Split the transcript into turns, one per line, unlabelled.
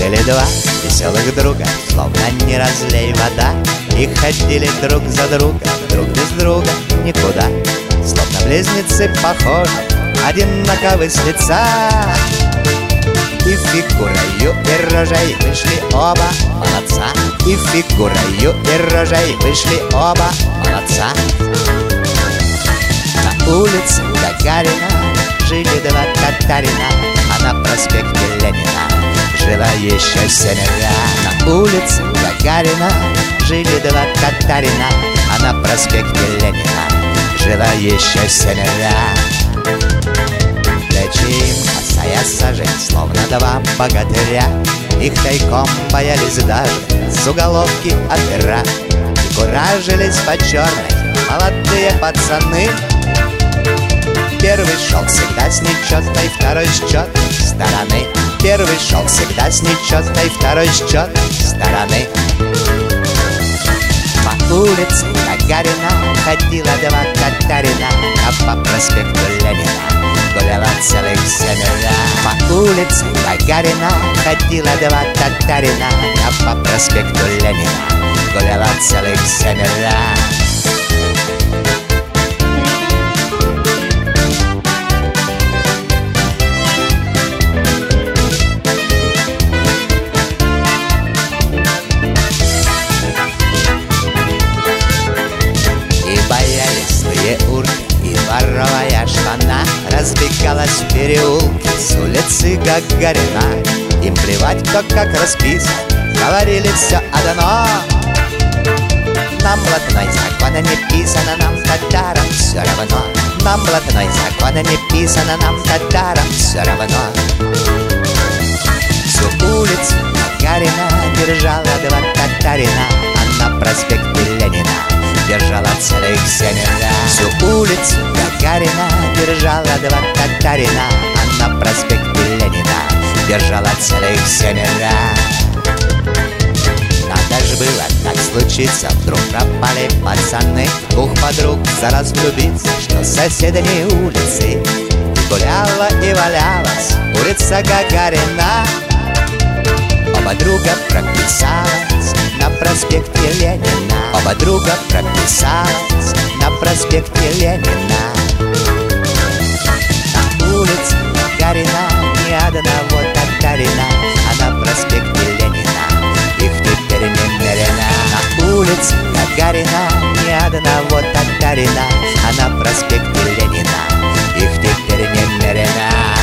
Были два веселых друга, словно не разлей вода, и ходили друг за другом, друг без друга никуда. Словно близнецы похожи, одинаковы с лица, и фигурою, и рожей вышли оба молодца. И фигурою, и рожей вышли оба молодца. На улице Гагарина жили два татарина, а на проспекте Ленина жила еще семья. На улице Гагарина жили два татарина, а на проспекте Ленина жила еще семья. Плечи косая сажень, словно два богатыря, их тайком боялись даже с уголовки опера. И куражились по черной молодые пацаны. Первый шел всегда с нечетой, второй с четной стороны. Первый шел всегда с нечетой, второй с четной стороны. По улице Гагарина ходила два татарина, а по проспекту Ленина гуляла целых семья. По улице Гагарина ходила два татарина, а по проспекту Ленина гуляла целых семья. И воровая шпана разбегалась в переулке с улицы Гагарина. Им плевать, кто как расписан, говорили все одно: нам блатной закона не писано, нам татарам все равно. Нам блатной закона не писано, нам татарам все равно. Всю улицу Гагарина держала два татарина, а на проспекте Ленина держала целых семья. Всю улицу Гагарина держала два татарина, а на проспекте Ленина держала целых семья. Надо ж было так случиться, вдруг пропали пацаны, двух подруг за раз влюбиться, что с соседней улицы. И гуляла и валялась улица Гагарина. Оба друга прописалась на проспекте Ленина. Оба друга прописалась на проспекте Ленина. На улице Гагарина ни одного татарина, а на проспекте Ленина их теперь немерено. На улице Гагарина ни одного татарина, а на проспекте Ленина их теперь немерено.